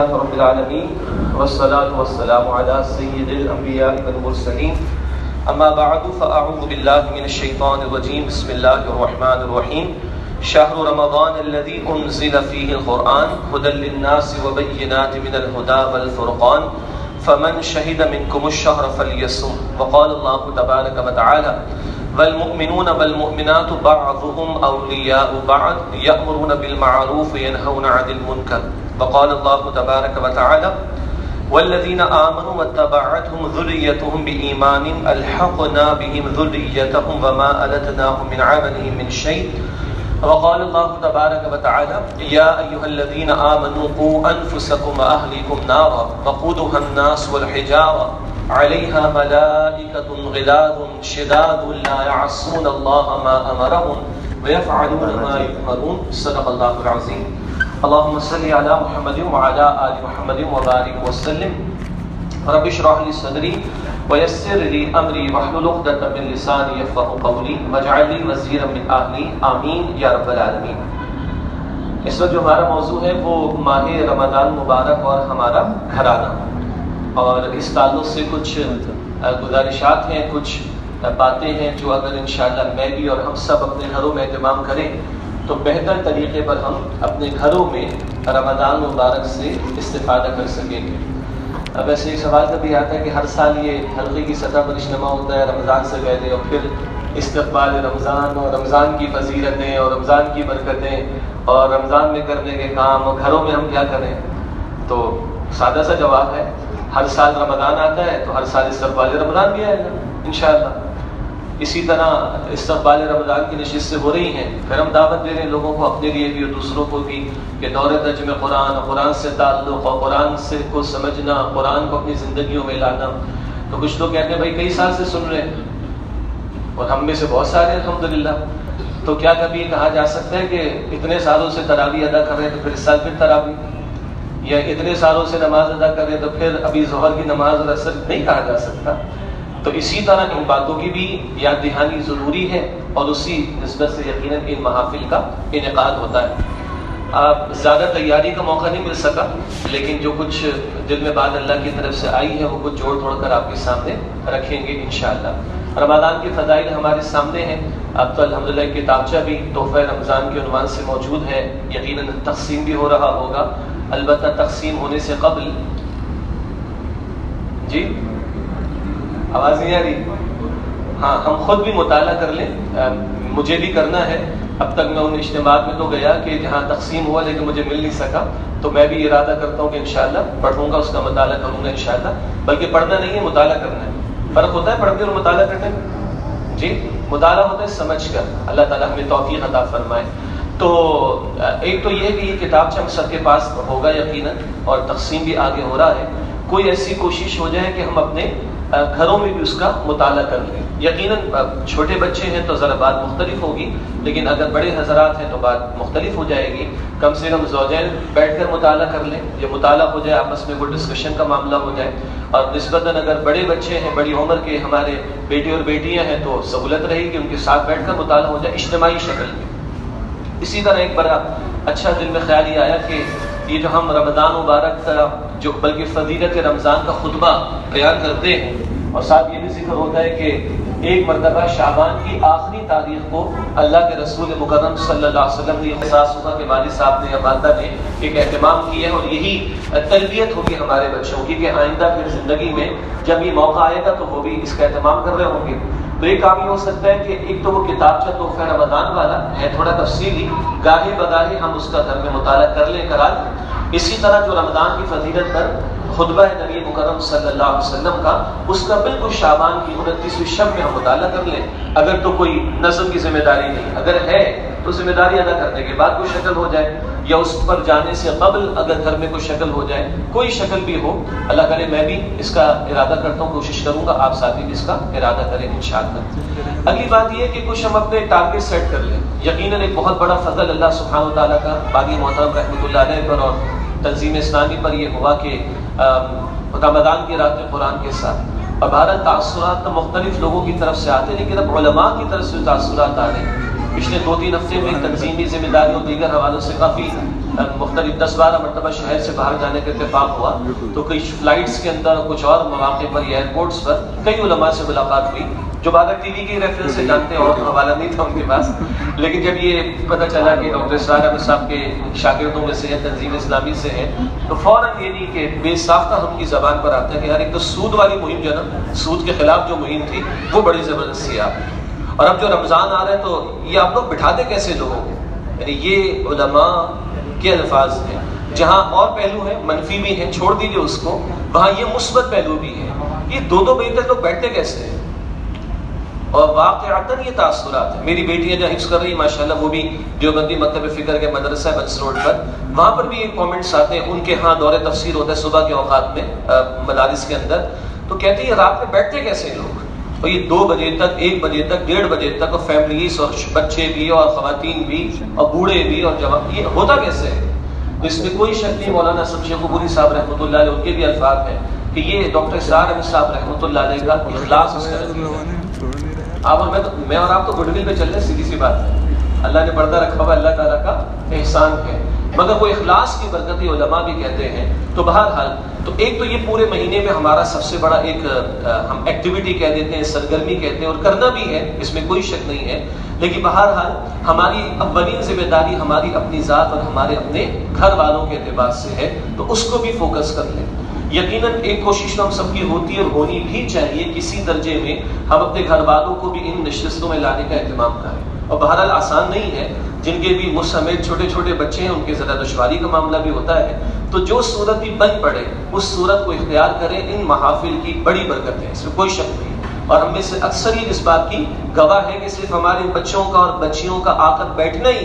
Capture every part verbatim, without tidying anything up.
رب العالمين والصلاة والسلام على سيد الأنبياء والمرسلين أما بعد فأعوذ بالله من الشيطان الرجيم بسم الله الرحمن الرحيم شهر رمضان الذي أنزل فيه القرآن هدى للناس وبينات من الهدى والفرقان فمن شهد منكم الشهر فليصم وقال الله تبارك وتعالى والمؤمنون والمؤمنات بعضهم أولياء بعض يأمرون بالمعروف وينهون عن المنكر وقال الله تبارك وتعالى والذين آمنوا واتبعتهم ذريتهم بإيمان ألحقنا بهم ذريتهم وما ألتناهم من عملهم من شيء وقال الله تبارك وتعالى يا أيها الذين آمنوا قوا أنفسكم وأهليكم نارا وقودها الناس والحجارة عليها ملائكة غلاظ شداد لا يعصون الله ما أمرهم ويفعلون ما يؤمرون صدق الله العظيم اللهم صل على محمد وعلى آل محمد وبارك وسلم رب اشرح لي صدري ويسر لي امری واحلل عقدۃ من لسانی یفقهوا قولی واجعل لي وزیرا من اہلی آمین یا رب العالمین۔ اس وقت جو ہمارا موضوع ہے وہ ماہ رمضان مبارک اور ہمارا گھرانہ، اور اس تعلق سے کچھ گزارشات ہیں، کچھ باتیں ہیں جو اگر انشاءاللہ میں بھی اور ہم سب اپنے گھروں میں اہتمام کریں تو بہتر طریقے پر ہم اپنے گھروں میں رمضان مبارک سے استفادہ کر سکیں گے۔ اب ایسے ایک سوال کبھی آتا ہے کہ ہر سال یہ حلقے کی سطح پر اجتماع ہوتا ہے رمضان سے پہلے، اور پھر استقبال رمضان اور رمضان کی فضیلتیں اور رمضان کی برکتیں اور رمضان میں کرنے کے کام اور گھروں میں ہم کیا کریں؟ تو سادہ سا جواب ہے، ہر سال رمضان آتا ہے تو ہر سال استقبال رمضان بھی آئے گا انشاءاللہ۔ اسی طرح استقبال رمضان کی نشستیں ہو رہی ہیں، پھر ہم دعوت دے رہے ہیں لوگوں کو، اپنے لیے بھی اور دوسروں کو بھی، کہ دور ترجمہ قرآن، قرآن سے تعلق اور قرآن سے کو سمجھنا، قرآن کو اپنی زندگیوں میں لانا۔ تو کچھ لوگ کہتے ہیں بھائی کئی سال سے سن رہے ہیں اور ہم میں سے بہت سارے الحمدللہ، تو کیا کبھی کہا جا سکتا ہے کہ اتنے سالوں سے تراویح ادا کر رہے ہیں تو پھر اس سال پھر تراویح، یا اتنے سالوں سے نماز ادا کر رہے ہیں تو پھر ابھی ظہر کی نماز اور عصر نہیں کہا جا سکتا؟ تو اسی طرح ان باتوں کی بھی یاد دہانی ضروری ہے، اور اسی نسبت سے یقیناً ان محافل کا انعقاد ہوتا ہے۔ آپ زیادہ تیاری کا موقع نہیں مل سکا، لیکن جو کچھ دل میں بات اللہ کی طرف سے آئی ہے وہ کچھ جوڑ توڑ کر آپ کے سامنے رکھیں گے انشاءاللہ۔ رمضان کے فضائل ہمارے سامنے ہیں، اب تو الحمدللہ ایک کتابچہ بھی تحفہ رمضان کے عنوان سے موجود ہے، یقیناً تقسیم بھی ہو رہا ہوگا، البتہ تقسیم ہونے سے قبل جی آواز نہیں آ رہی؟ ہاں، ہم خود بھی مطالعہ کر لیں، مجھے بھی کرنا ہے۔ اب تک میں ان اجتماعات میں تو گیا کہ جہاں تقسیم ہوا لیکن مجھے مل نہیں سکا، تو میں بھی ارادہ کرتا ہوں کہ انشاءاللہ پڑھوں گا، اس کا مطالعہ کروں گا انشاءاللہ۔ بلکہ پڑھنا نہیں ہے، مطالعہ کرنا ہے۔ فرق ہوتا ہے پڑھنے اور مطالعہ کرنے میں؟ جی، مطالعہ ہوتا ہے سمجھ کر، اللہ تعالیٰ ہمیں توفیق عطا فرمائے۔ تو ایک تو یہ ہے کہ یہ کتاب ہم سب کے پاس ہوگا یقیناً، اور تقسیم بھی آگے ہو رہا ہے۔ کوئی ایسی کوشش ہو جائے کہ ہم اپنے گھروں میں بھی اس کا مطالعہ کر لیں۔ یقیناً چھوٹے بچے ہیں تو ذرا بات مختلف ہوگی، لیکن اگر بڑے حضرات ہیں تو بات مختلف ہو جائے گی۔ کم سے کم زوجین بیٹھ کر مطالعہ کر لیں، یہ مطالعہ ہو جائے، آپس میں کوئی ڈسکشن کا معاملہ ہو جائے، اور نسبتاً اگر بڑے بچے ہیں، بڑی عمر کے ہمارے بیٹے اور بیٹیاں ہیں تو سہولت رہے گی، ان کے ساتھ بیٹھ کر مطالعہ ہو جائے اجتماعی شکل میں۔ اسی طرح ایک بڑا اچھا دل میں خیال یہ آیا کہ یہ جو ہم رمضان مبارک کا جو بلکہ فضیلت رمضان کا خطبہ بیان کرتے ہیں، اور ساتھ یہ بھی ذکر ہوتا ہے کہ ایک مرتبہ شعبان کی آخری تاریخ کو اللہ کے رسول مکرم صلی اللہ علیہ وسلم نے احساس ہوا کہ والد صاحب نے یا والدہ نے ایک اہتمام کیا ہے، اور یہی تربیت ہوگی ہمارے بچوں کی کہ آئندہ پھر زندگی میں جب یہ موقع آئے گا تو وہ بھی اس کا اہتمام کر رہے ہوں گے۔ تو ایک کام یہ ہو سکتا ہے کہ ایک تو وہ کتابچہ تحفہ رمضان والا ہے، تھوڑا تفصیلی، گاہے بگاہے ہم اس کا گھر میں مطالعہ کر لیں، کرا لیں۔ اسی طرح جو رمضان کی فضیلت پر خطبہ ہے نبی مکرم صلی اللہ علیہ وسلم کا، اس کا بالکل شعبان کی انتیسویں شب میں ہم مطالعہ کر لیں۔ اگر تو کوئی نظم کی ذمہ داری نہیں، اگر ہے تو ذمہ داری ادا کرنے کے بعد کوئی شکل ہو جائے، یا اس پر جانے سے قبل اگر گھر میں کوئی شکل ہو جائے، کوئی شکل بھی ہو، اللہ کرے میں بھی اس کا ارادہ کرتا ہوں، کوشش کروں گا آپ ساتھی بھی اس کا ارادہ کریں انشاءاللہ۔ اگلی بات یہ ہے کہ کچھ ہم اپنے ٹارگیٹ سیٹ کر لیں۔ یقیناً ایک بہت بڑا فضل اللہ سبحانہ و تعالیٰ کا باقی محترم رحمۃ اللہ علیہ پر اور تنظیم اسلامی پر یہ ہوا کہ رمضان کی رات قرآن کے ساتھ، اور بھارت تاثرات تو مختلف لوگوں کی طرف سے آتے ہیں، لیکن اب علماء کی طرف سے تاثرات آ رہے ہیں۔ پچھلے دو تین ہفتے میں تنظیمی ذمہ داریوں دیگر حوالوں سے کافی مختلف دس بارہ مرتبہ شہر سے باہر جانے کا اتفاق ہوا تو کئی فلائٹس کے اندر کچھ اور مواقع پر یا ایئرپورٹس پر کئی علماء سے ملاقات ہوئی جو بھارت ٹی وی کے ریفرنس سے جانتے ہیں اور حوالہ نہیں تھا ان کے پاس، لیکن جب یہ پتہ چلا کہ ڈاکٹر اسرار احمد صاحب کے شاگردوں میں سے ہیں، تنظیم اسلامی سے ہیں، تو فوراً یہ نہیں کہ بے ساختہ ہم کی زبان پر آتا ہے کہ یار ایک تو سود والی مہم جو نا، سود کے خلاف جو مہم تھی وہ بڑی زبردست تھی آپ، اور اب جو رمضان آ رہا ہے تو یہ آپ لوگ بٹھاتے کیسے لوگوں کو؟ یعنی یہ علماء کے الفاظ ہیں، جہاں اور پہلو ہیں منفی بھی ہیں چھوڑ دیجیے اس کو، وہاں یہ مثبت پہلو بھی ہے، یہ دو دو بجے تک لوگ بیٹھتے کیسے ہیں؟ اور واقعتاً یہ تاثرات ہیں۔ میری بیٹیاں جہاں حفظ کر رہی ہیں ماشاءاللہ، وہ بھی دیوبندی مکتب فکر کے مدرسہ بنس روڈ پر، وہاں پر بھی یہ کامنٹس آتے ہیں، ان کے ہاں دور تفسیر ہوتا ہے صبح کے اوقات میں مدارس کے اندر، تو کہتے ہیں رات میں بیٹھتے کیسے ہیں لوگ، اور یہ دو بجے تک، ایک بجے تک، ڈیڑھ بجے تک، اور فیملیز اور بچے بھی اور خواتین بھی اور بوڑھے بھی اور جوان، یہ ہوتا کیسے ہے؟ تو اس میں کوئی شک نہیں، مولانا اسد شیخ پوری صاحب رحمۃ اللہ علیہ ان کے بھی الفاظ ہیں کہ یہ ڈاکٹر اسرار احمد صاحب رحمۃ اللہ علیہ کا اخلاص اس کا، آپ اور میں تو میں اور آپ تو گڈ ول پہ چل رہے ہیں، سیدھی سی بات ہے، اللہ نے پردہ رکھا ہوا اللہ تعالیٰ کا احسان ہے، مگر وہ اخلاص کی برکت علماء بھی کہتے ہیں۔ تو بہرحال تو ایک تو یہ پورے مہینے میں ہمارا سب سے بڑا ایک ہم ایکٹیویٹی کہہ دیتے ہیں، سرگرمی کہتے ہیں، اور کرنا بھی ہے، اس میں کوئی شک نہیں ہے، لیکن بہرحال ہماری اولین ذمہ داری ہماری اپنی ذات اور ہمارے اپنے گھر والوں کے اعتبار سے ہے، تو اس کو بھی فوکس کر لیں۔ یقیناً ایک کوشش تو ہم سب کی ہوتی ہے اور ہونی بھی چاہیے، کسی درجے میں ہم اپنے گھر والوں کو بھی ان نشستوں میں لانے کا اہتمام کریں، اور بہرحال آسان نہیں ہے، جن کے بھی مجھ سمیت چھوٹے چھوٹے بچے ہیں ان کے ذرا دشواری کا معاملہ بھی ہوتا ہے، تو جو صورت بھی بن پڑے اس صورت کو اختیار کریں، ان محافل کی بڑی برکت ہے، اس میں کوئی شک نہیں، اور ہم میں سے اکثر ہی اس بات کی گواہ ہے کہ صرف ہمارے بچوں کا اور بچیوں کا آ کر بیٹھنا ہی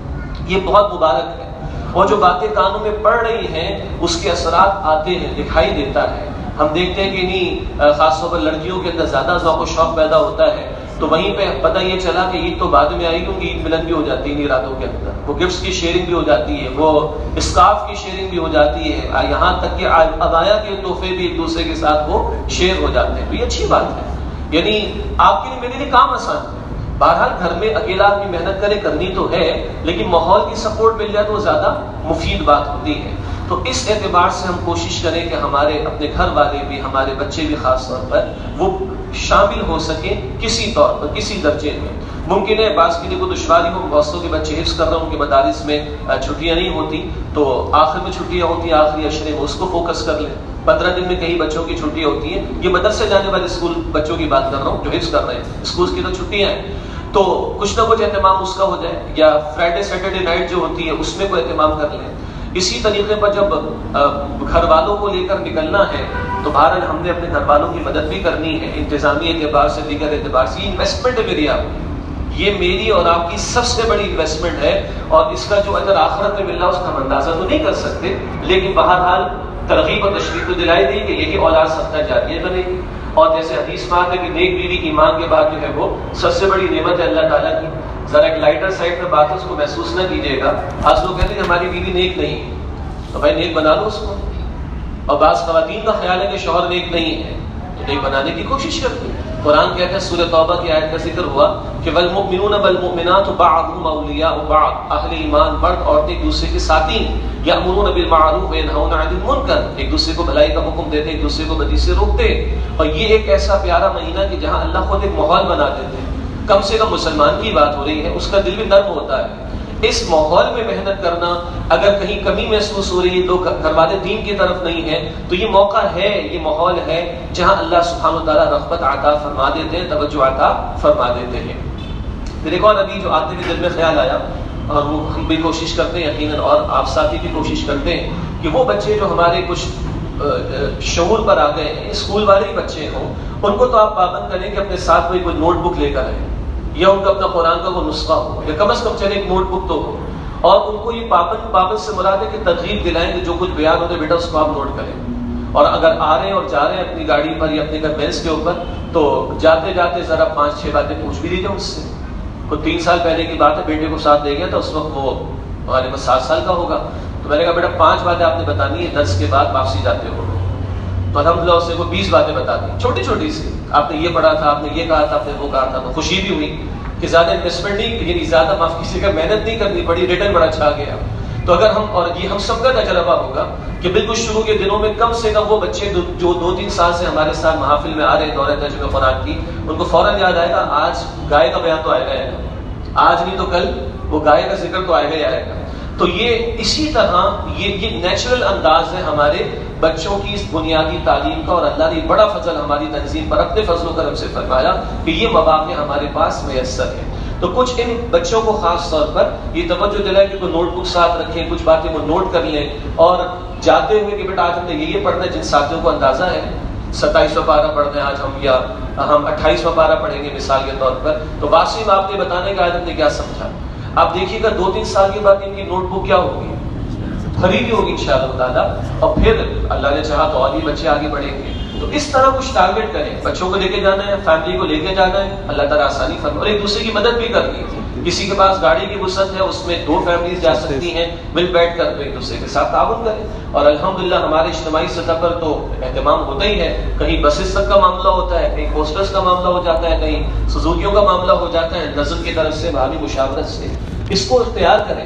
یہ بہت مبارک ہے، اور جو باتیں کانوں میں پڑ رہی ہیں اس کے اثرات آتے ہیں، دکھائی دیتا ہے، ہم دیکھتے ہیں کہ نہیں خاص طور پر لڑکیوں کے اندر زیادہ ذوق و شوق پیدا ہوتا ہے، تو وہیں پہ پتہ یہ چلا کہ عید تو بعد میں آئی کیونکہ عید ملن بھی ہو جاتی ہے انہیں راتوں کے اندر، وہ گفٹس کی شیئرنگ بھی ہو جاتی ہے، وہ اسکارف کی شیئرنگ بھی ہو جاتی ہے، یہاں تک کہ عبایا کے تحفے بھی ایک دوسرے کے ساتھ وہ شیئر ہو جاتے ہیں، تو یہ اچھی بات ہے، یعنی آپ کے لیے میرے لیے کام آسان ہے۔ بہرحال گھر میں اکیلا آدمی محنت کرے کرنی تو ہے، لیکن ماحول کی سپورٹ مل جائے تو وہ زیادہ مفید بات ہوتی ہے، تو اس اعتبار سے ہم کوشش کریں کہ ہمارے اپنے گھر والے بھی، ہمارے بچے بھی خاص طور پر وہ شامل ہو سکیں کسی طور پر، کسی درجے میں۔ ممکن ہے بعض کے لیے کوئی دشواری ہو، بہت کے بچے حفظ کر رہے ہیں، ان کے مدارس میں چھٹیاں نہیں ہوتی، تو آخر میں چھٹیاں ہوتی ہیں آخری عشرے میں، اس کو فوکس کر لیں، پندرہ دن میں کئی بچوں کی چھٹی ہوتی ہے، یہ مدرسے جانے والے اسکول بچوں کی بات کر رہا ہوں جو حفظ کر رہے ہیں، اسکول کی تو چھٹیاں ہیں، تو کچھ نہ کچھ اہتمام اس کا ہو جائے، یا فرائیڈے سیٹرڈے نائٹ جو ہوتی ہے اس میں کوئی اہتمام کر لیں۔ اسی طریقے پر جب گھر والوں کو لے کر نکلنا ہے تو بہرحال ہم نے اپنے گھر والوں کی مدد بھی کرنی ہے، انتظامی اعتبار سے، دیگر اعتبار سے، یہ انویسٹمنٹ ہے میری آپ کی، یہ میری اور آپ کی سب سے بڑی انویسٹمنٹ ہے، اور اس کا جو اجر آخرت میں مل رہا ہے اس کا ہم اندازہ تو نہیں کر سکتے، لیکن بہرحال ترغیب اور تشویق تو دلائی دی کہ یہی اولاد صدقہ جاریہ بنے گی، اور جیسے حدیث میں آتا ہے کہ نیک بیوی ایمان کے بعد جو ہے وہ سب سے بڑی نعمت ہے اللہ تعالیٰ کی۔ ذرا ایک لائٹر سائڈ پہ بات ہے، اس کو محسوس نہ کیجیے گا، آج لوگ کہتے ہیں ہماری بیوی نیک نہیں ہے، تو بھائی نیک بنا لو اس کو، اور بعض خواتین کا خیال ہے کہ شوہر نیک نہیں ہے تو نیک بنانے کی کوشش کرتی ہے۔ قرآن کہتا ہے سورہ توبہ کی آیت کا ذکر ہوا کہ والمؤمنون والمؤمنات بعضهم اولیاء بعض، اہل ایمان مرد عورتیں ایک دوسرے کے ساتھی ہیں، یأمرون بالمعروف وینہون عن المنکر، ایک دوسرے کو بھلائی کا حکم دیتے، ایک دوسرے کو بدی سے روکتے، اور یہ ایک ایسا پیارا مہینہ کہ جہاں اللہ خود ایک ماحول بنا دیتے ہیں، کم سے کم مسلمان کی بات ہو رہی ہے، اس کا دل بھی نرم ہوتا ہے، اس ماحول میں محنت کرنا، اگر کہیں کمی محسوس ہو رہی ہے، لوگ گھر والے دین کی طرف نہیں ہیں، تو یہ موقع ہے، یہ ماحول ہے جہاں اللہ سبحانہ و تعالیٰ رغبت عطا فرما دیتے ہیں، توجہ عطا فرما دیتے ہیں۔ پھر ایک اور ابھی جو آتے ہوئے دل میں خیال آیا، اور وہ ہم بھی کوشش کرتے ہیں یقیناً، اور آپ ساتھی بھی کوشش کرتے ہیں کہ وہ بچے جو ہمارے کچھ شعور پر آ گئے ہیں، اسکول والے ہی بچے ہوں، ان کو تو آپ پابند کریں کہ اپنے ساتھ کوئی کوئی نوٹ بک لے کر آئیں، یا ان کا اپنا قرآن کا وہ نسخہ ہو، یا کم از کم چلے ایک نوٹ بک تو ہو، اور ان کو یہ پابند پابند سے مراد ہے کہ ترغیب دلائیں کہ جو کچھ بیان ہوتے بیٹا اس کو آپ نوٹ کریں، اور اگر آ رہے ہیں اور جا رہے ہیں اپنی گاڑی پر یا اپنے گھر بینس کے اوپر، تو جاتے جاتے ذرا پانچ چھ باتیں پوچھ بھی دیجیے اس سے۔ کوئی تین سال پہلے کی بات ہے، بیٹے کو ساتھ دے گیا تھا، اس وقت وہ ہمارے پاس سات سال کا ہوگا، تو میں نے کہا بیٹا پانچ باتیں آپ نے بتانی ہے درس کے بعد واپسی جاتے ہو، تو الحمدللہ اس نے کو بیس باتیں بتا دی، چھوٹی چھوٹی سی، آپ نے یہ پڑھا تھا، آپ نے یہ کہا تھا، آپ نے وہ کہا تھا، تو خوشی بھی ہوئی کہ زیادہ انویسٹمنٹ نہیں، یعنی زیادہ معاف کسی کا محنت نہیں کرنی پڑی، ریٹرن بڑا اچھا آ گیا۔ تو اگر ہم، اور یہ ہم سب کا تجربہ ہوگا کہ بالکل شروع کے دنوں میں کم سے کم وہ بچے جو دو تین سال سے ہمارے ساتھ محافل میں آ رہے ہیں دورہ ترجمہ قرآن کی، ان کو فوراً یاد آئے گا آج گائے کا بیان تو آئے گا، آئے گا آج نہیں تو کل وہ گائے کا ذکر تو آئے گا ہی آئے گا۔ تو یہ اسی طرح یہ یہ نیچرل انداز ہے ہمارے بچوں کی اس بنیادی تعلیم کا، اور اللہ نے بڑا فضل ہماری تنظیم پر اپنے فضل و کرم سے فرمایا کہ یہ مواقع ہمارے پاس میسر ہے۔ تو کچھ ان بچوں کو خاص طور پر یہ توجہ دلائے کہ کوئی نوٹ بک ساتھ رکھیں، کچھ باتیں وہ نوٹ کر لیں، اور جاتے ہوئے کہ بیٹا آج ہم نے یہ یہ پڑھنا ہے، جن ساتھیوں کو اندازہ ہے ستائیسواں پارہ پڑھنا ہے آج ہم، یا ہم اٹھائیسواں پارہ پڑھیں گے مثال کے طور پر، تو واقعی میں آپ نے بتانے کا آج ہم نے کیا سمجھا۔ آپ دیکھیے گا دو تین سال کے بعد ان کی نوٹ بک کیا ہوگی، خریدی ہوگی انشاءاللہ تعالیٰ، اور پھر اللہ نے چاہا تو اور بھی بچے آگے بڑھیں گے۔ تو اس طرح کچھ ٹارگیٹ کریں، بچوں کو لے کے جانا ہے، فیملی کو لے کے جانا ہے، اللہ تعالیٰ آسانی فرمائے، اور ایک دوسرے کی مدد بھی کرنی ہے۔ کسی کے پاس گاڑی کی وسعت ہے، اس میں دو فیملیز جا سکتی ہیں، مل بیٹھ کر تو ایک دوسرے کے ساتھ تعاون کریں۔ اور الحمدللہ ہمارے اجتماعی سطح پر تو اہتمام ہوتا ہی ہے، کہیں بسز تک کا معاملہ ہوتا ہے، کہیں پوسٹرز کا معاملہ ہو جاتا ہے، کہیں سزوکیوں کا معاملہ ہو جاتا ہے، نظم کی طرف سے باہمی مشاورت سے اس کو اختیار کریں،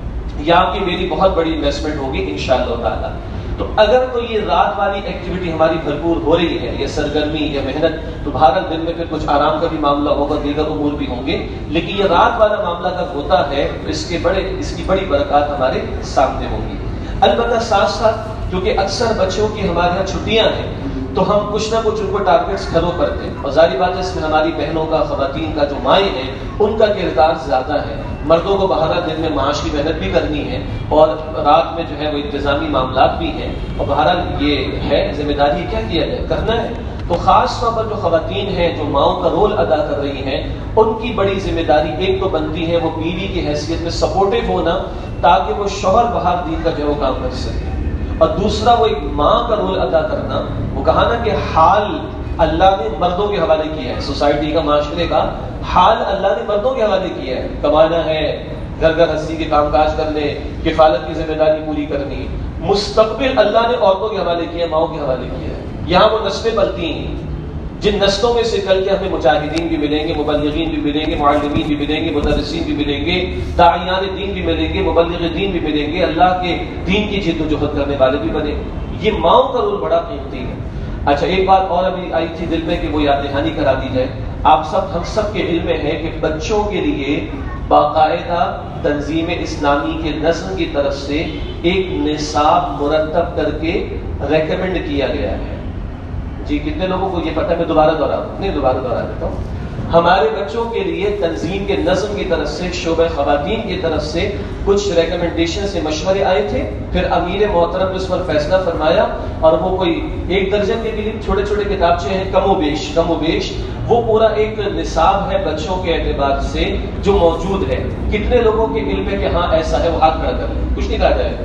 یہ آپ کی میری بہت بڑی انویسٹمنٹ ہوگی انشاءاللہ تعالیٰ۔ تو اگر تو یہ رات والی ایکٹیویٹی ہماری بھرپور ہو رہی ہے، یہ سرگرمی یا محنت، تو بھارت دن میں پھر کچھ آرام کا بھی معاملہ ہوگا، دیگر امور بھی ہوں گے، لیکن یہ رات والا معاملہ جب ہوتا ہے تو اس کے بڑے اس کی بڑی برکات ہمارے سامنے ہوں گی۔ البتہ ساتھ ساتھ کیونکہ اکثر بچوں کی ہمارے یہاں چھٹیاں ہیں تو ہم کچھ نہ کچھ ان کو ٹارگیٹس گھروں پر دیں، اور ظاہری بات ہے اس میں ہماری بہنوں کا، خواتین کا جو مائیں ہیں ان کا کردار زیادہ ہے۔ مردوں کو بہرحال دن میں معاش کی محنت بھی کرنی ہے، اور رات میں جو ہے وہ انتظامی معاملات بھی ہیں، اور بہرحال یہ ہے ذمہ داری، کیا کیا جائے، کرنا ہے۔ تو خاص طور پر جو خواتین ہیں جو ماؤں کا رول ادا کر رہی ہیں، ان کی بڑی ذمہ داری ایک تو بنتی ہے وہ بیوی کی حیثیت میں سپورٹو ہونا، تاکہ وہ شوہر بہار دین کا جو وہ کام کر سکے، اور دوسرا وہ ایک ماں کا رول ادا کرنا۔ وہ کہا نا کہ حال اللہ نے مردوں کے حوالے کیا ہے، سوسائٹی کا، معاشرے کا حال اللہ نے مردوں کے حوالے کیا ہے، کمانا ہے، گھر گھر ہستی کے کام کاج کرنے، کفالت کی ذمہ داری پوری کرنی، مستقبل اللہ نے عورتوں کے حوالے کیا ہے، ماؤں کے حوالے کیا ہے۔ یہاں وہ نسلیں پلتی ہیں جن نسلوں میں سے کل کے ہمیں مجاہدین بھی ملیں گے، مبلغین بھی ملیں گے، معلمین بھی ملیں گے، مدرسین بھی ملیں گے، داعیان دین بھی ملیں گے، مبلغ دین بھی ملیں گے، اللہ کے دین کی جد و جہد کرنے والے بھی بنے گے۔ یہ ماؤں کا رول بڑا قیمتی ہے۔ اچھا ایک بات اور ابھی آئی تھی دل میں کہ وہ یاد دہانی کرا دی جائے۔ آپ سب ہم سب کے علم میں ہے کہ بچوں کے لیے باقاعدہ تنظیم اسلامی کے نظم کی طرف سے ایک نصاب مرتب کر کے ریکمینڈ کیا گیا ہے۔ جی کتنے لوگوں کو یہ پتہ ہے؟ میں دوبارہ دوہراؤں نہیں دوبارہ دوہرا دیتا ہوں۔ ہمارے بچوں کے لیے تنظیم کے نظم کی طرف سے، شعبہ خواتین کی طرف سے کچھ ریکمنڈیشن سے مشورے آئے تھے، پھر امیر محترم نے اس پر فیصلہ فرمایا، اور وہ کوئی ایک درجن کے لیے چھوٹے چھوٹے کتابچے ہیں، کم و بیش کم و بیش وہ پورا ایک نصاب ہے بچوں کے اعتبار سے جو موجود ہے۔ کتنے لوگوں کے علم ہے کہ ہاں ایسا ہے؟ وہ ہاتھ کھڑا کر لیں، کچھ نہیں کہا جائے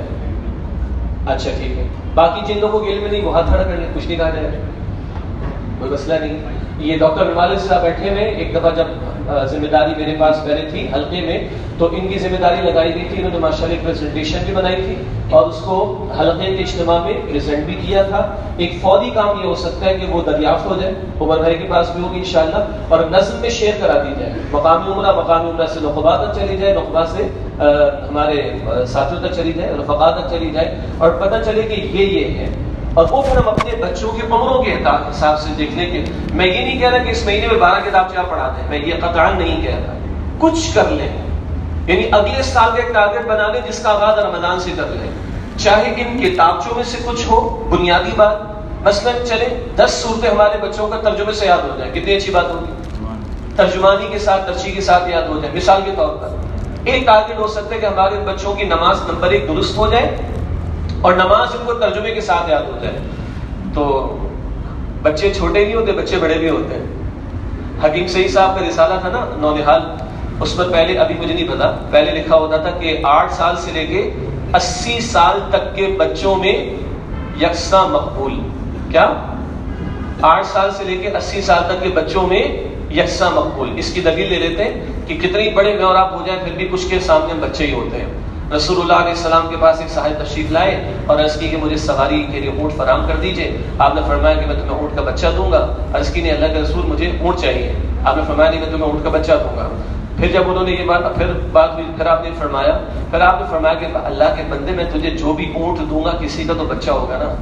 گا۔ اچھا ٹھیک ہے، باقی جن لوگوں کے علم میں نہیں وہ ہاتھ کھڑا کر لیں، کچھ نہیں کہا جائے گا، کوئی مسئلہ نہیں۔ یہ ڈاکٹر نمالد صاحب بیٹھے ہوئے، ایک دفعہ جب ذمہ داری میرے پاس پہلے تھی حلقے میں تو ان کی ذمہ داری لگائی گئی تھی، انہوں نے ماشاءاللہ ایک پریزنٹیشن بھی بنائی تھی اور اس کو حلقے کے اجتماع میں پریزنٹ بھی کیا تھا۔ ایک فوری کام یہ ہو سکتا ہے کہ وہ دریافت ہو جائے، عمر بھائی کے پاس بھی ہوگی انشاءاللہ، اور نظم میں شیئر کرا دی جائے، مقامی عمرہ مقامی عمرہ سے نقبہ تک چلی جائے، نقبہ سے ہمارے ساتھیوں تک چلی جائے، رفقا تک چلی جائے، اور پتہ چلے کہ یہ یہ ہے، اور وہ پھر ہم اپنے بچوں کے عمروں کے حساب سے دیکھ لیں گے۔ میں یہ نہیں کہہ رہا کہ اس مہینے میں بارہ کتاب کیا پڑھا دیں، میں یہ قطعاً نہیں کہہ رہا، کچھ کر لیں، یعنی اگلے سال کا ایک ٹارگیٹ بنا لیں جس کا آغاز رمضان سے کر لیں، چاہے ان کتابچوں میں سے کچھ ہو بنیادی بات، مثلا چلیں دس صورتیں ہمارے بچوں کا ترجمے سے یاد ہو جائیں، کتنی اچھی بات ہوگی، ترجمانی کے ساتھ ترجیح کے ساتھ یاد ہو جائے۔ مثال کے طور پر ایک ٹارگیٹ ہو سکتا ہے کہ ہمارے بچوں کی نماز نمبر ایک درست ہو جائے اور نماز ان کو ترجمے کے ساتھ یاد ہو جائے۔ تو بچے چھوٹے نہیں ہوتے، بچے بڑے بھی ہوتے ہیں۔ حکیم سعید صاحب کا رسالہ تھا نا نونہال، اس پر پہلے ابھی مجھے نہیں پتا، پہلے لکھا ہوتا تھا کہ آٹھ سال سے لے کے اسی سال تک کے بچوں میں یکساں مقبول، کیا آٹھ سال سے لے کے اسی سال تک کے بچوں میں یکساں مقبول۔ اس کی دلیل لے لیتے ہیں کہ کتنی بڑے میں اور آپ ہو جائیں پھر بھی کچھ کے سامنے بچے ہی ہوتے ہیں۔ رسول اللہ علیہ السلام کے پاس ایک صاحب تشریف لائے اور عرض کی کہ مجھے سواری کے لیے اونٹ فراہم کر دیجئے۔ آپ نے فرمایا کہ میں تمہیں اونٹ کا بچہ دوں گا۔ عرض کی نے اللہ کے رسول مجھے اونٹ چاہیے۔ آپ نے فرمایا نہیں میں تمہیں اونٹ کا بچہ دوں گا۔ پھر جب انہوں نے یہ بات پھر بات ہوئی، پھر آپ نے فرمایا پھر آپ نے فرمایا کہ اللہ کے بندے میں تجھے جو بھی اونٹ دوں گا کسی کا تو بچہ ہوگا نا.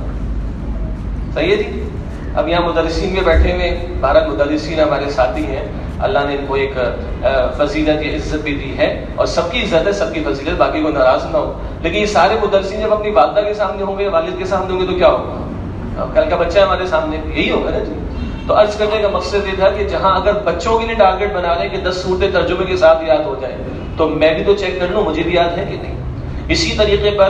صحیح ہے جی. اب یہاں مدرسین میں بیٹھے ہوئے بارہ مدرسین ہمارے ساتھی ہیں، اللہ نے ان کو ایک فضیلت یا عزت بھی دی ہے، اور سب کی عزت ہے، سب کی فضیلت، باقی کو ناراض نہ ہو. لیکن یہ سارے مدرسین جب اپنی والدہ کے سامنے ہوں گے، والد کے سامنے ہوں گے، تو کیا ہوگا؟ کل کا بچہ ہے ہمارے سامنے، یہی ہوگا نا جی. تو عرض کرنے کا مقصد یہ تھا کہ جہاں اگر بچوں کے لیے ٹارگٹ بنا رہے ہیں کہ دس صورتیں ترجمے کے ساتھ یاد ہو جائیں، تو میں بھی تو چیک کر لوں مجھے بھی یاد ہے کہ نہیں. اسی طریقے پر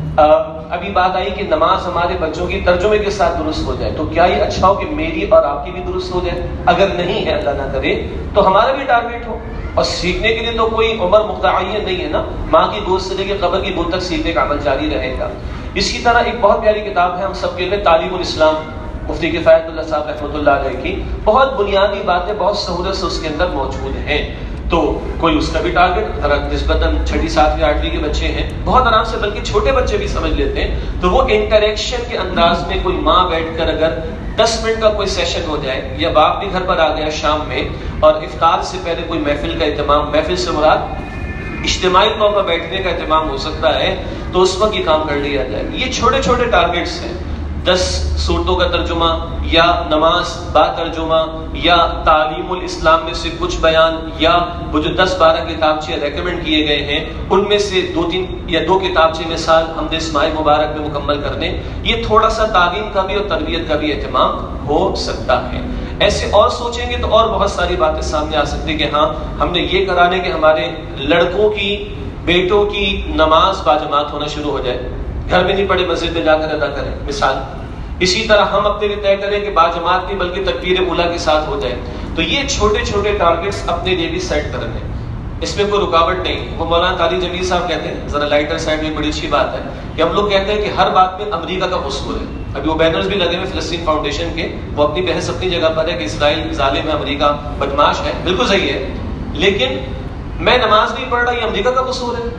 ابھی بات آئی کہ نماز ہمارے بچوں کی ترجمے کے ساتھ درست ہو جائے، تو کیا یہ اچھا ہو کہ میری اور آپ کی بھی درست ہو جائے؟ اگر نہیں ہے، اللہ نہ کرے، تو ہمارا بھی ٹارگٹ ہو. اور سیکھنے کے لیے تو کوئی عمر متعین نہیں ہے نا، ماں کی گود سے لے کے قبر کی گود تک سیکھنے کا عمل جاری رہے گا. اسی طرح ایک بہت پیاری کتاب ہے ہم سب کے لیے، تعلیم الاسلام، مفتی کفایت اللہ صاحب رحمۃ اللہ علیہ کی. بہت بنیادی باتیں بہت سہولت سے اس کے اندر موجود ہیں. تو کوئی اس کا بھی ٹارگٹ، ذرا نسبتاً چھٹی ساتویں آٹھویں کے بچے ہیں، بہت آرام سے، بلکہ چھوٹے بچے بھی سمجھ لیتے ہیں. تو وہ انٹریکشن کے انداز میں کوئی ماں بیٹھ کر اگر دس منٹ کا کوئی سیشن ہو جائے، یا باپ بھی گھر پر آ گیا شام میں اور افطار سے پہلے کوئی محفل کا اہتمام، محفل سے مراد اجتماعی طور پر بیٹھنے کا اہتمام ہو سکتا ہے، تو اس وقت یہ کام کر لیا جائے. یہ چھوٹے چھوٹے ٹارگٹس ہیں، دس صورتوں کا ترجمہ، یا نماز با ترجمہ، یا تعلیم الاسلام میں سے کچھ بیان، یا وہ جو دس بارہ کتابچے ریکمینڈ کیے گئے ہیں ان میں سے دو تین یا دو کتابچے مثال ہم نے اس ماہ مبارک میں مکمل کرنے. یہ تھوڑا سا تعلیم کا بھی اور تربیت کا بھی اہتمام ہو سکتا ہے. ایسے اور سوچیں گے تو اور بہت ساری باتیں سامنے آ سکتی کہ ہاں ہم نے یہ کرانے کہ ہمارے لڑکوں کی، بیٹوں کی نماز باجماعت ہونا شروع ہو جائے، گھر میں نہیں پڑھے مسجد میں جا کر ادا کریں مثال. اسی طرح ہم اپنے لیے طے کریں کہ باجماعت نہیں بلکہ تکبیر اولیٰ کے ساتھ ہو جائے. تو یہ چھوٹے چھوٹے ٹارگٹس اپنے لیے بھی سیٹ کرنے، اس میں کوئی رکاوٹ نہیں. وہ مولانا قاری جمیل صاحب کہتے ہیں، ذرا لائٹر سائڈ میں بڑی اچھی بات ہے کہ ہم لوگ کہتے ہیں کہ ہر بات میں امریکہ کا قصور ہے. ابھی وہ بینرز بھی لگے ہوئے فلسطین فاؤنڈیشن کے، وہ اپنی بحث اپنی جگہ پر ہے کہ اسرائیل ظالم ہے، امریکہ بدماش ہے، بالکل صحیح ہے. لیکن میں نماز نہیں پڑھ رہا، یہ امریکہ کا قصور ہے.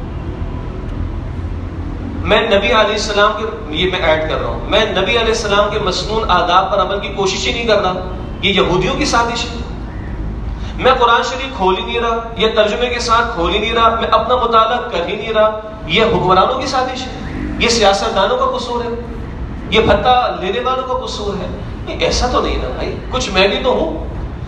میں نبی علیہ السلام کے، یہ میں ایڈ کر رہا ہوں، میں نبی علیہ السلام کے مسنون آداب پر عمل کی کوشش ہی نہیں کر رہا، یہ یہودیوں کی سازش ہے. میں قرآن شریف کھول ہی نہیں رہا، یہ ترجمے کے ساتھ کھول ہی نہیں رہا، میں اپنا مطالعہ کر ہی نہیں رہا، یہ حکمرانوں کی سازش ہے، یہ سیاستدانوں کا قصور ہے، یہ بھتہ لینے والوں کا قصور ہے. یہ ایسا تو نہیں نا بھائی، کچھ میں بھی تو ہوں.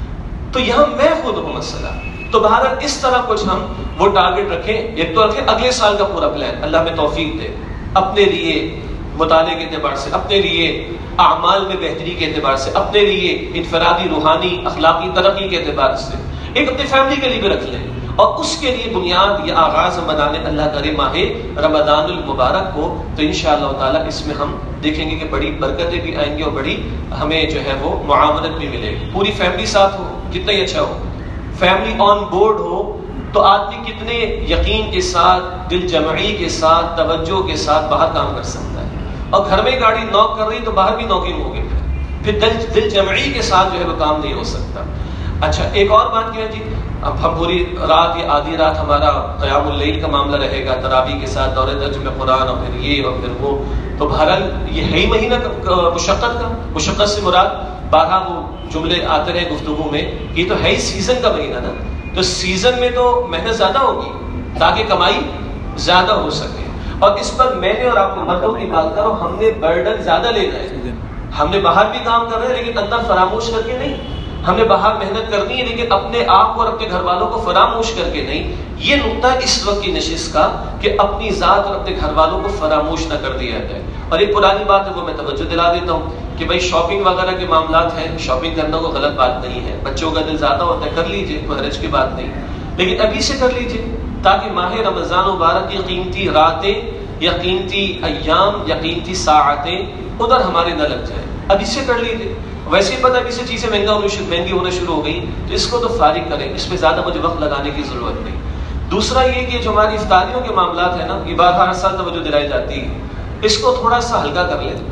تو یہاں میں خود ہوں مسئلہ. تو بہرحال اس طرح کچھ ہم وہ ٹارگٹ رکھیں. ایک تو رکھیں اگلے سال کا پورا پلان، اللہ میں توفیق دے، اپنے لیے مطالعے کے اعتبار سے، اپنے لیے اعمال میں بہتری کے اعتبار سے، اپنے لیے انفرادی روحانی اخلاقی ترقی کے اعتبار سے، ایک اپنی فیملی کے لیے بھی رکھ لیں. اور اس کے لیے بنیاد یا آغاز ہم بنانے اللہ کرے ماہ رمضان المبارک کو. تو انشاءاللہ تعالیٰ اس میں ہم دیکھیں گے کہ بڑی برکتیں بھی آئیں گی اور بڑی ہمیں جو ہے وہ معاونت بھی ملے گی. پوری فیملی ساتھ ہو کتنا ہی اچھا ہو، فیملی آن بورڈ ہو تو آدمی کتنے یقین کے ساتھ، دل جمعی کے ساتھ، توجہ کے ساتھ باہر کام کر سکتا ہے. اور گھر میں گاڑی نوک کر رہی تو باہر بھی نوکنگ ہوگی، پھر دل دل جمعی کے ساتھ جو ہے وہ کام نہیں ہو سکتا. اچھا ایک اور بات کیا جی، اب ہم پوری رات یا آدھی رات ہمارا قیام اللیل کا معاملہ رہے گا، تراویح کے ساتھ دور درج میں قرآن، اور پھر یہ اور پھر وہ. تو بہرحال یہ ہے ہی مہینہ مشقت کا. مشقت سے مراد بارہ وہ جملے آتے رہے گفتگو میں، یہ تو ہے ہی سیزن کا مہینہ نا. تو سیزن میں تو محنت زیادہ ہوگی تاکہ کمائی زیادہ ہو سکے. اور اس پر میں نے اور آپ کو مردوں کی بات کرو، ہم نے برڈن زیادہ لینا ہے. ہم نے باہر بھی کام کر رہے ہیں لیکن اندر فراموش کر کے نہیں. ہم نے باہر محنت کرنی ہے لیکن اپنے آپ کو اور اپنے گھر والوں کو فراموش کر کے نہیں. یہ نقطہ اس وقت کی نشست کا کہ اپنی ذات اور اپنے گھر والوں کو فراموش نہ کر دیا جائے. اور ایک پرانی بات ہے وہ میں توجہ دلا دیتا ہوں کہ بھائی شاپنگ وغیرہ کے معاملات ہیں، شاپنگ کرنا کوئی غلط بات نہیں ہے، بچوں کا دل زیادہ ہوتا ہے کر لیجئے، کوئی حرج کی بات نہیں، لیکن ابھی سے کر لیجئے تاکہ ماہ رمضان مبارک کی قیمتی راتیں یا قیمتی ایام یا قیمتی ساعتیں ادھر ہمارے نہ لگ جائیں. ابھی سے کر لیجئے. ویسے ہی پتہ ابھی سے چیزیں مہنگا مہنگی ہونا شروع ہو گئی تو اس کو تو فارغ کریں، اس میں زیادہ مجھے وقت لگانے کی ضرورت نہیں. دوسرا یہ کہ جو ہماری افطاریوں کے معاملات ہیں نا، یہ بات ہر سال توجہ دلائی جاتی ہے، اس کو تھوڑا سا ہلکا کر لیں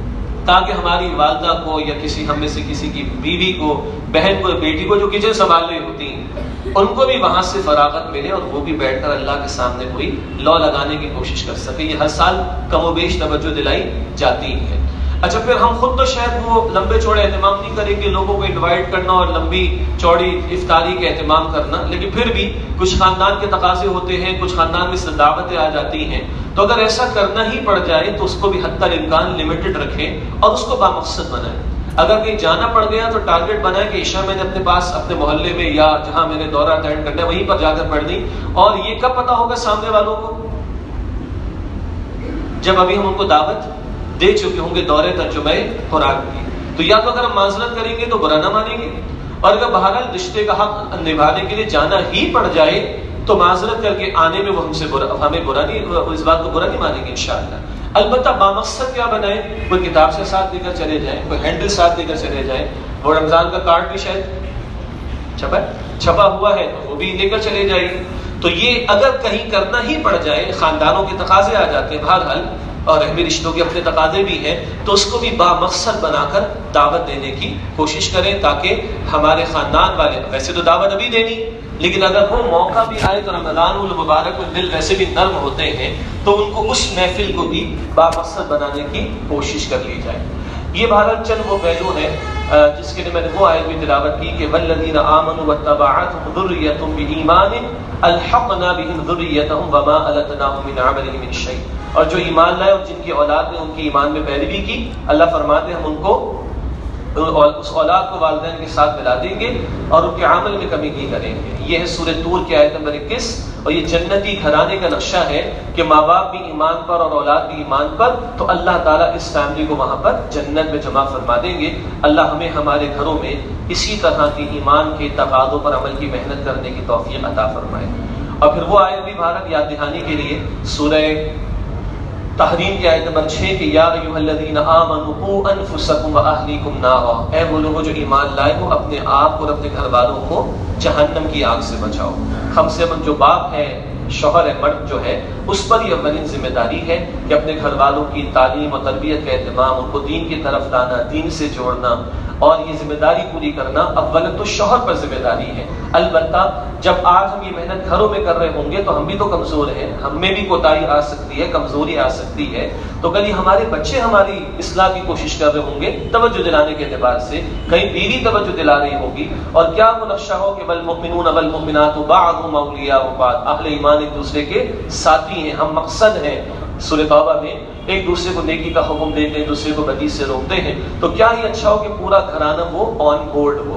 تاکہ ہماری والدہ کو یا کسی ہم میں سے کسی کی بیوی کو، بہن کو، بیٹی کو جو کچن سنبھال رہی ہوتی ہیں، ان کو بھی وہاں سے فراغت ملے اور وہ بھی بیٹھ کر اللہ کے سامنے کوئی لا لگانے کی کوشش کر سکے. یہ ہر سال کم و بیش توجہ دلائی جاتی ہے. اچھا پھر ہم خود تو شاید وہ لمبے چوڑے اہتمام نہیں کریں گے، لوگوں کو انوائٹ کرنا اور لمبی چوڑی افطاری کا اہتمام کرنا، لیکن پھر بھی کچھ خاندان کے تقاضے ہوتے ہیں، کچھ خاندان میں سے دعوتیں آ جاتی ہیں، تو اگر ایسا کرنا ہی پڑ جائے تو اس کو بھی حتی الامکان لمیٹڈ رکھیں اور اس کو بامقصد بنائیں۔ اگر کہیں جانا پڑ گیا تو ٹارگٹ بنائیں کہ عشاء میں نے اپنے پاس اپنے محلے میں یا جہاں میں نے دورہ اٹینڈ کرنا ہے وہیں پر جا کر پڑھ دی، اور یہ کب پتا ہوگا سامنے والوں کو؟ جب ابھی ہم ان کو دعوت دے چکے ہوں گے دورے ترجمہ قرآن کی۔ تو یا تو اگر ہم معذرت کریں گے تو برا نہ مانیں گے، اور اگر بہرحال رشتے کا حق نبھانے کے لیے جانا ہی پڑ جائے تو معذرت کر کے آنے میں وہ ہم سے برا، ہمیں برا نہیں، اس بات کو برا نہیں مانیں گے انشاءاللہ۔ البتہ بامقصد کیا بنائیں؟ کوئی کتاب سے ساتھ لے کر چلے جائیں، کوئی ہینڈل ساتھ لے کر چلے جائیں، وہ رمضان کا کارڈ بھی شاید چھپا چھپا ہوا ہے وہ بھی لے کر چلے جائیے۔ تو یہ اگر کہیں کرنا ہی پڑ جائے، خاندانوں کے تقاضے آ جاتے ہیں بہرحال، اور رحمی رشتوں کے اپنے تقاضے بھی ہیں، تو اس کو بھی بامقصد بنا کر دعوت دینے کی کوشش کریں، تاکہ ہمارے خاندان والے، ویسے تو دعوت ابھی دینی، لیکن اگر وہ موقع بھی آئے تو رمضان المبارک میں دل ویسے بھی نرم ہوتے ہیں، تو ان کو اس محفل کو بھی بامقصد بنانے کی کوشش کر لی جائے۔ یہ بہرحال چند وہ پہلو ہیں جس کے لیے میں نے وہ آیت بھی تلاوت کی کہ والذین آمنوا واتبعتهم ذریتهم بایمان الحقنا بهم ذریتهم وما التناهم من عملهم من شیء، اور جو ایمان لائے اور جن کی اولاد نے ان کی ایمان میں پیروی کی، اللہ فرماتے ہیں ہم ان کو اس اولاد کو والدین کے ساتھ ملا دیں گے اور ان کے عمل میں کمی نہیں کریں گے۔ یہ ہے سورہ طور کی آیت نمبر اکیس، اور یہ جنتی گھرانے کا نقشہ ہے کہ ماں باپ بھی ایمان پر اور اولاد بھی ایمان پر، تو اللہ تعالیٰ اس فیملی کو وہاں پر جنت میں جمع فرما دیں گے۔ اللہ ہمیں ہمارے گھروں میں اسی طرح کی ایمان کے تقاضوں پر عمل کی محنت کرنے کی توفیق عطا فرمائے۔ اور پھر وہ آیت بھی بھارت یاد دہانی کے لیے سورہ تحریم کی آیت نمبر چھ کہ یا ایھا الذین آمنوا قوا انفسکم واہلیکم نارا، اے وہ لوگوں جو ایمان لائے ہو اپنے آپ اور اپنے گھر والوں کو جہنم کی آگ سے بچاؤ۔ ہم سے من جو باپ ہے، شوہر ہے، مرد جو ہے، اس پر یہ اولین ذمہ داری ہے کہ اپنے گھر والوں کی تعلیم اور تربیت کا اہتمام، ان کو دین کی طرف لانا، دین سے جوڑنا، اور یہ ذمہ داری پوری کرنا اول تو شوہر پر ذمہ داری ہے۔ البتہ جب آج ہم یہ محنت گھروں میں کر رہے ہوں گے تو ہم بھی تو کمزور ہیں، ہم میں بھی کوتاہی آ سکتی ہے، کمزوری آ سکتی ہے، تو کل یہ ہمارے بچے ہماری اصلاح کی کوشش کر رہے ہوں گے توجہ دلانے کے اعتبار سے، کہیں بیوی توجہ دلا رہی ہوگی، اور کیا وہ نقشہ ہو کہ والمؤمنون والمؤمنات بعضهم اولیاء بعض، اہل ایمان ایک دوسرے کے ساتھی ہیں، ہم مقصد ہیں۔ سورہ توبہ میں ایک دوسرے کو نیکی کا حکم دیتے ہیں، دوسرے کو بدی سے روکتے ہیں، تو کیا ہی اچھا ہو کہ پورا گھرانہ وہ آن بورڈ ہو۔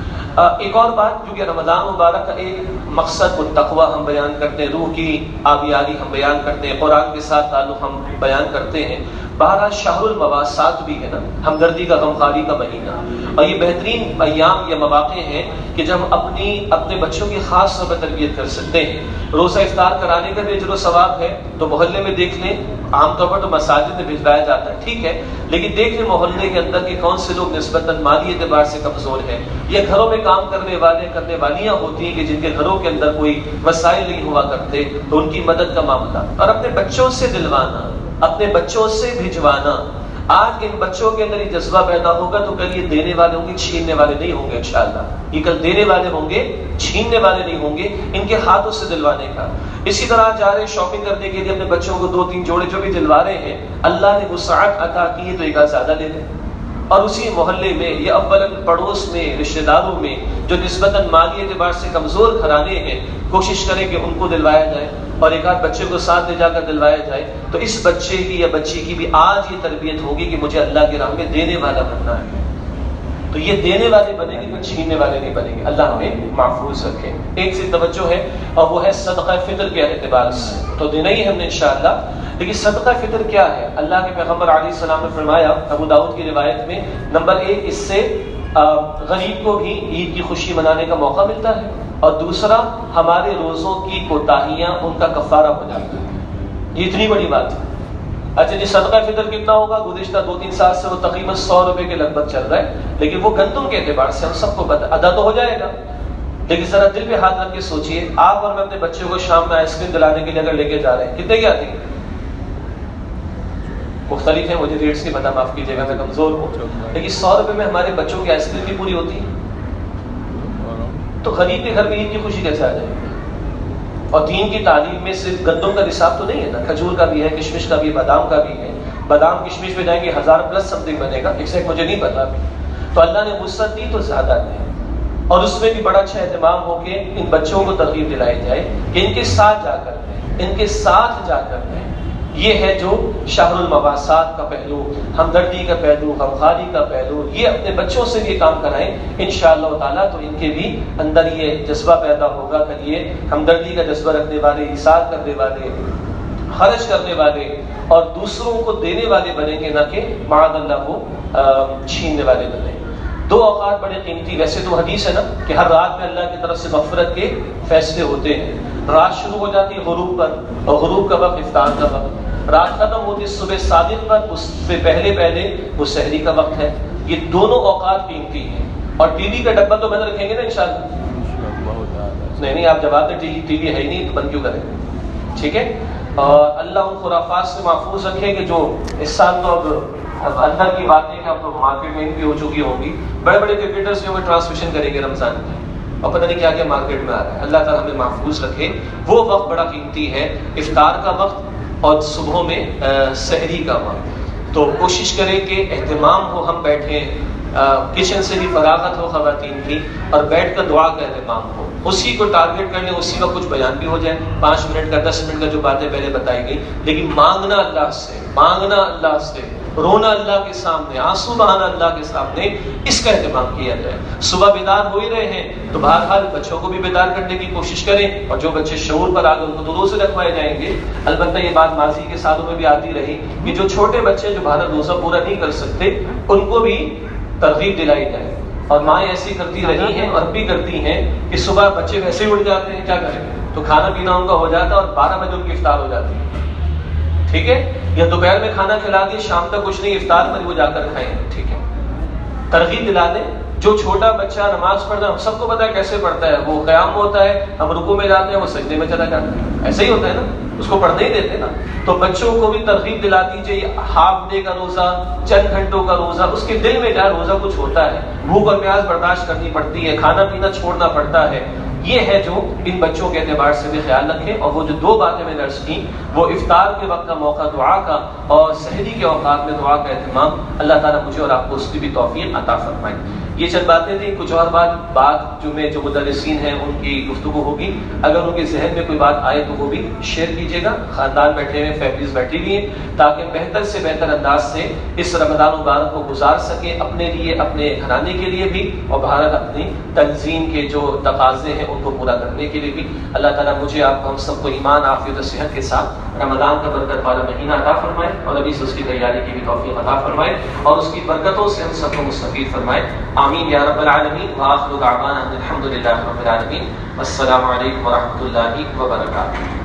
ایک اور بات، کیونکہ رمضان مبارک کا ایک مقصد التقوی ہم بیان کرتے ہیں، روح کی آبیاری ہم بیان کرتے ہیں، قرآن کے ساتھ تعلق ہم بیان کرتے ہیں، بہرحال شہر المواسات بھی ہے نا، ہمدردی کا، غمخواری کا مہینہ، اور یہ بہترین ایام یا مواقع ہیں کہ جب ہم اپنی اپنے بچوں کی خاص طور پر تربیت کر سکتے ہیں۔ روزہ افطار کرانے کا بھی اجر و ثواب ہے، تو محلے میں دیکھ لیں، عام طور پر تو مساجد میں بھجوایا جاتا ہے، ٹھیک ہے، لیکن دیکھ لیں محلے کے اندر کہ کون سے لوگ نسبتاً مالی اعتبار سے کمزور ہیں، یا گھروں میں کام کرنے والے کرنے والیاں ہوتی ہیں کہ جن کے گھروں کے اندر کوئی وسائل نہیں ہوا کرتے، تو ان کی مدد کا معاملہ، اور اپنے بچوں سے دلوانا، اپنے بچوں سے بھجوانا۔ آج ان بچوں کے اندر یہ جذبہ پیدا ہوگا تو کل یہ دینے والے ہوں گے، چھیننے والے نہیں ہوں گے انشاءاللہ، یہ کل دینے والے ہوں گے، چھیننے والے نہیں ہوں گے، ان کے ہاتھوں سے دلوانے کا۔ اسی طرح جا رہے شاپنگ کرنے کے لیے اپنے بچوں کو دو تین جوڑے جو بھی دلوا رہے ہیں، اللہ نے وسعت عطا کی ہے تو ایک آدھ زیادہ لے لیں، اور اسی محلے میں یا اولاً پڑوس میں، رشتہ داروں میں جو نسبتاً مالی اعتبار سے کمزور گھرانے ہیں، کوشش کریں کہ ان کو دلوایا جائے، اور ایک آدھ بچے کو ساتھ لے جا کر دلوایا جائے، تو اس بچے کی یا بچی کی بھی آج یہ تربیت ہوگی کہ مجھے اللہ کی راہ میں دینے والا بننا ہے، تو یہ دینے والے بنیں گے، تو چھیننے والے نہیں بنیں گے۔ اللہ ہمیں محفوظ رکھے۔ ایک سی توجہ ہے، اور وہ ہے صدقہ فطر کے اعتبار سے، تو دینا ہی ہم نے انشاءاللہ، لیکن صدقہ فطر کیا ہے؟ اللہ کے پیغمبر علیہ السلام نے فرمایا ابو داؤد کی روایت میں، نمبر ایک، اس سے غریب کو بھی عید کی خوشی منانے کا موقع ملتا ہے، اور دوسرا ہمارے روزوں کی کوتاہیاں ان کا کفارہ ہو جاتا ہے۔ یہ اتنی بڑی بات ہے۔ اچھا جی، صدقہ فطر کتنا ہوگا؟ گزشتہ دو تین سال سے وہ تقریباً سو روپے کے لگ بھگ چل رہا ہے، لیکن وہ گندم کے اعتبار سے ہم سب کو پتہ ادا تو ہو جائے گا، لیکن ذرا دل پہ ہاتھ رکھ کے سوچئے، آپ اور میں اپنے بچوں کو شام میں آئس کریم دلانے کے لیے اگر لے کے جا رہے ہیں، کتنے کی آتی ہے؟ مختلف ہیں، مجھے ریٹس نہیں پتا، معاف کیجیے گا میں کمزور ہوں، لیکن سو روپے میں ہمارے بچوں کی آئس کریم بھی پوری ہوتی ہے، تو غریب کے گھر میں عید کی خوشی کیسے آ جائے گی؟ اور دین کی تعلیم میں صرف گندم کا نصاب تو نہیں ہے نا، کھجور کا بھی ہے، کشمش کا بھی ہے، بادام کا بھی ہے، بادام کشمش میں جائیں گے ہزار پلس سم تھنگ بنے گا، ایگزیکٹ مجھے نہیں پتا، تو اللہ نے وسعت دی تو زیادہ دے، اور اس میں بھی بڑا اچھا اہتمام ہو کہ ان بچوں کو ترغیب دلائی جائے کہ ان کے ساتھ جا کر دیں، ان کے ساتھ جا کر دیں۔ یہ ہے جو شہر المواسات کا پہلو، ہمدردی کا پہلو، غمخواری کا پہلو، یہ اپنے بچوں سے یہ کام کرائیں انشاءاللہ تعالیٰ، تو ان کے بھی اندر یہ جذبہ پیدا ہوگا کہ یہ ہمدردی کا جذبہ رکھنے والے، ایثار کرنے والے، خرچ کرنے والے اور دوسروں کو دینے والے بنیں گے، نہ کہ معاذ اللہ کو چھیننے والے بنیں۔ دو اوقات بڑے قیمتی، ویسے تو حدیث ہے نا کہ ہر رات میں اللہ کی طرف سے مغفرت کے فیصلے ہوتے ہیں۔ رات شروع ہو جاتی ہے غروب پر، اور غروب کا وقت افطار کا وقت، رات ختم ہوتی ہے صبح صادق پر، اس سے پہلے پہلے وہ سحری کا وقت ہے۔ یہ دونوں اوقات قیمتی ہیں، اور ٹی وی کا ڈبہ تو بند رکھیں گے نا انشاءاللہ؟ نہیں نہیں آپ جواب دیں، ٹی وی ہے ہی نہیں تو بند کیوں کریں؟ ٹھیک ہے، اور اللہ ان خرافات سے محفوظ رکھے کہ جو اس سال تو اب اندر کی باتیں کہ اب تو مارکیٹ میں بھی ہو چکی ہوں گی، بڑے بڑے کرکٹرز جو ٹرانسمیشن کریں گے رمضان کی، اور پتہ نہیں کیا کیا مارکیٹ میں آ رہا ہے۔ اللہ تعالیٰ ہمیں محفوظ رکھے۔ وہ وقت بڑا قیمتی ہے، افطار کا وقت اور صبح میں سحری کا وقت، تو کوشش کریں کہ اہتمام ہو، ہم بیٹھیں، کچن سے بھی فراغت ہو خواتین کی، اور بیٹھ کر دعا کا اہتمام ہو، اسی کو ٹارگٹ کر لیں، اسی وقت کچھ بیان بھی ہو جائے، پانچ منٹ کا دس منٹ کا جو باتیں پہلے بتائی گئی، لیکن مانگنا اللہ سے، مانگنا اللہ سے، رونا اللہ کے سامنے، آنسو بہانا اللہ کے سامنے، اس کا اہتمام کیا جائے۔ صبح بیدار ہو ہی رہے ہیں تو بہرحال بچوں کو بھی بیدار کرنے کی کوشش کریں، اور جو بچے شعور پر آ گئے ان کو تو روزے رکھوائے جائیں گے۔ البتہ یہ بات ماضی کے سالوں میں بھی آتی رہی کہ جو چھوٹے بچے جو بھارت روزہ پورا نہیں کر سکتے ان کو بھی ترغیب دلائی جائے، اور مائیں ایسی کرتی رہی ہیں اور بھی کرتی ہیں کہ صبح بچے ویسے ہی اٹھ جاتے ہیں، کیا کریں، تو کھانا پینا ان کا ہو جاتا ہے اور بارہ بجے ان کی افطار ہو جاتی ہے، ٹھیک ہے، یا دوپہر میں کھانا کھلا دیا، شام تک کچھ نہیں، افطار پر وہ جا کر کھائیں، ٹھیک ہے۔ ترغیب دلا دیں، جو چھوٹا بچہ نماز پڑھنا ہم سب کو پتا ہے کیسے پڑھتا ہے، وہ قیام میں ہوتا ہے، ہم رکوع میں جاتے ہیں، وہ سجدے میں چلا جاتا ہے، ایسے ہی ہوتا ہے نا، اس کو پڑھنے ہی دیتے نا۔ تو بچوں کو بھی ترغیب دلا دیجیے، ہاف ڈے کا روزہ، چند گھنٹوں کا روزہ، اس کے دل میں کیا روزہ کچھ ہوتا ہے، بھوک اور پیاس برداشت کرنی پڑتی ہے، کھانا پینا چھوڑنا پڑتا ہے، یہ ہے جو ان بچوں کے اعتبار سے بھی خیال رکھیں۔ اور وہ جو دو باتیں میں درس کی، وہ افطار کے وقت کا موقع دعا کا اور سحری کے اوقات میں دعا کا اہتمام، اللہ تعالیٰ مجھے اور آپ کو اس کی بھی توفیق عطا فرمائے۔ یہ چند باتیں تھیں، کچھ اور بات بات جو میں جو مدرسین ہیں ان کی گفتگو ہوگی، اگر ان کے ذہن میں کوئی بات آئے تو وہ بھی شیئر کیجیے گا، خاندان بیٹھے ہوئے، فیملیز بیٹھی ہوئی ہیں، تاکہ بہتر سے بہتر انداز سے اس رمضان مبارک کو گزار سکیں، اپنے لیے، اپنے گھرانے کے لیے بھی، اور بھارت اپنی تنظیم کے جو تقاضے ہیں ان کو پورا کرنے کے لیے بھی۔ اللہ تعالیٰ مجھے آپ ہم سب کو ایمان، عافیت و صحت کے ساتھ رمضان کا برکت والا مہینہ عطا فرمائے، اور ابھی سے اس کی تیاری کی بھی توفیق عطا فرمائے، اور اس کی برکتوں سے ہم سب کو مستفید فرمائے، آمین یا رب العالمین۔ وآخر دعوانا الحمد للہ رب العالمین۔ السلام علیکم ورحمۃ اللہ وبرکاتہ۔